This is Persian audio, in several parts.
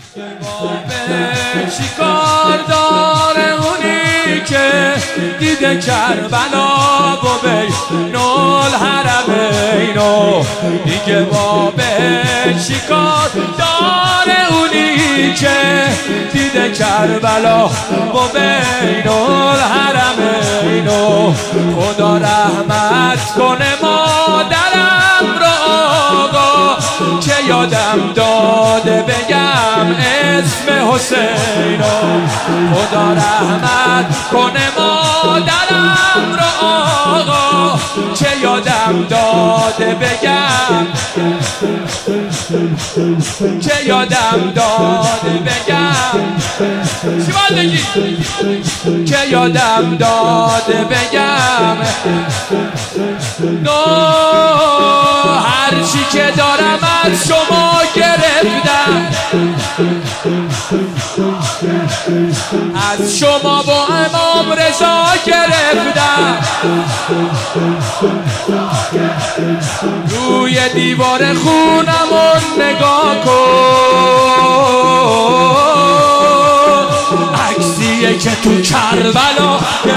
چی کار داره اونی که دیده کربلا و بین الحرمینو دیگه بابه چی کار داره اونی که دیده کربلا و بین الحرمینو خدا رحمت کنه مادرم رو آقا که یادم داده بگم اسم حسینو خدا رحمت کنه مادرم رو آقا که یادم داده بگم که یادم داده بگم چی باید بگی؟ که یادم داده بگم هرچی که دارم از شما گرفتم از شما با امام رضا گرفتم روی دیوار خونمون نگاه کن عکسیه که تو کربلا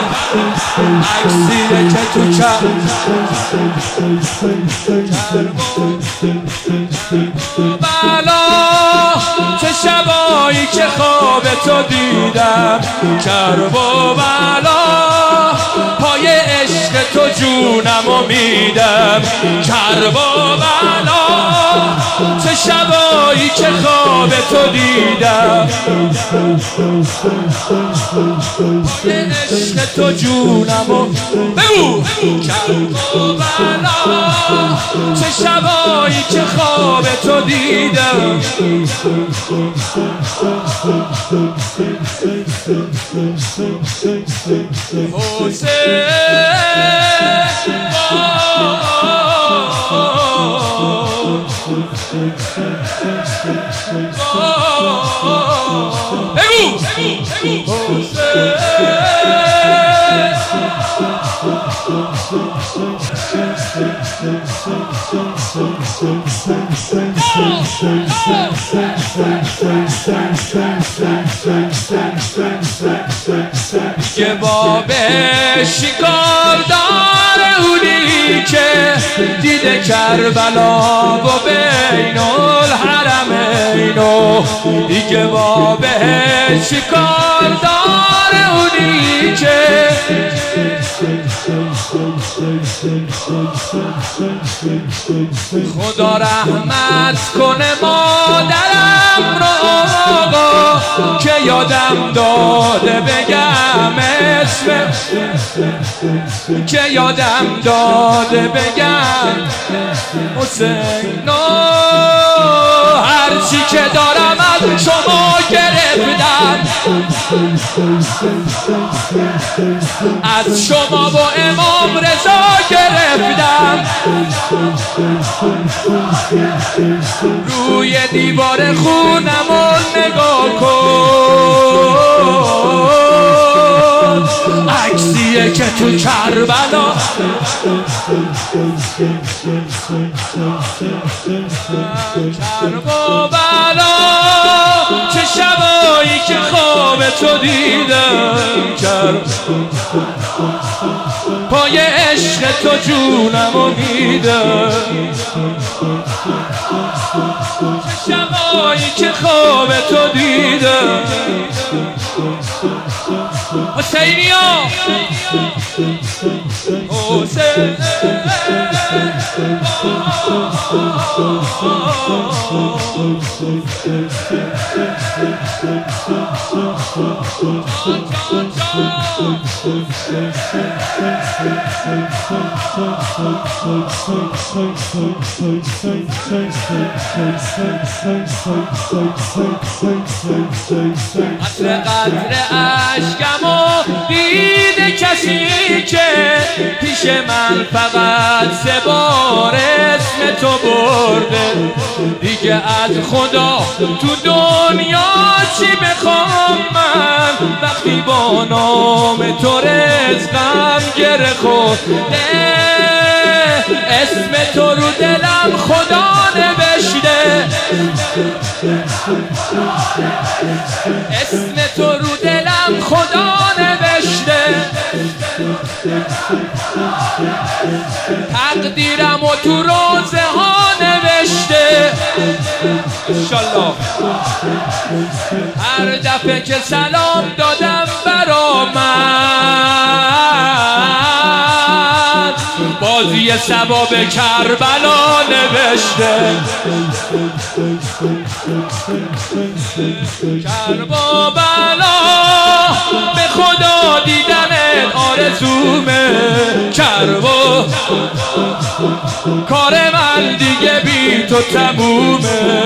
عکسیه که تو کربلا چه شبایی که خواب تو دیدم کربلا پای عشق تو جونمو میدم کربلا چه شبایی که خواب تو دیدم پای عشق تو جونمو بگو کربلا چه شبایی که خواب تو دیدم که بابه شکار داره اونی که دیده کربلا و بین الحرمینو دیگه بابه شکار داره اونی که خدا رحمت کنه مادرم رو آقا که یادم داده بگم اسم که یادم داده بگم حسینو هرچی که دارم از شما گرفتم از شما با امام رضا گرفتم روی دیوار خونمون نگاه کن عکسیه که تو کربلا کربلا چه شبایی که خواب تو دیدم پای عشق تو جونمو میدم چه شبایی که خواب تو دیدم حسینیا حسین قطر اشکمو دیده کسی که پیش من فقط 3 بار اسم تو برده دیگه از خدا تو دنیا چی بخوام من وقتی با نام تو رزقم گره خورده اسم تو رو دلم خدا نوشته اسم تو رو دلم خدا نوشته، تقدیرم و تو روزه ها نوشته. انشالله هر دفعه که سلام دادم برا من، بازی ثواب کربلا نوشته. کربلا به خدا دیدنت آرزومه، کربلا کار من دیگه بی تو تمومه.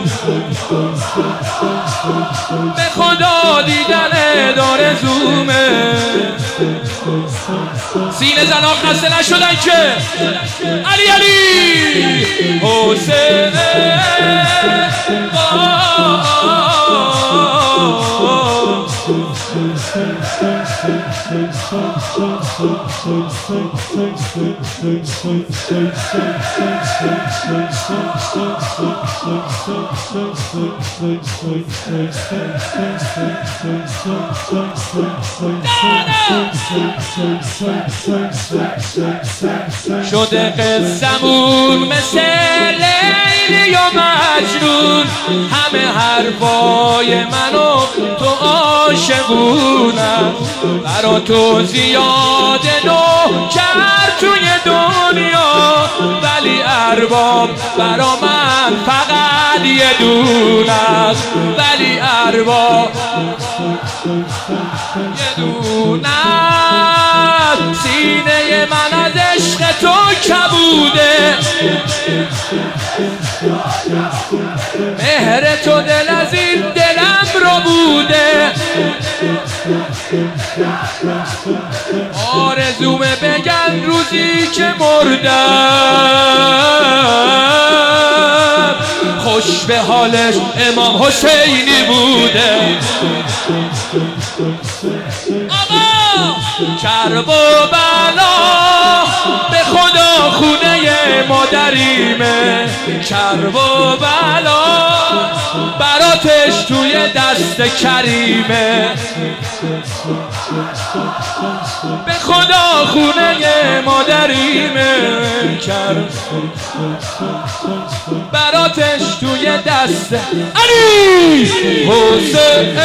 به خدا دیدنت آرزومه. سینه زنان خسته نشدن که علی علی حسین شده قصمون مثل لیلی و مجنون، همه حرفای منو تو عاشقونم. برا تو زیاده نوکر توی دنیا، ولی ارباب برا من فقط یه دونه است، ولی ارباب یه دونه است. سینه من از عشق تو کبوده، مهر تو دل از این دلم رو بوده. آرزومه بگن روزی که مردم، خوش به حالش امام حسینی بوده. آقا کرب و بلا به خدا خونه مادریمه، کرب و بلا براتش توی دست کریمه. به خدا خونه مادریمه، کرب براتش توی دست علی حسین.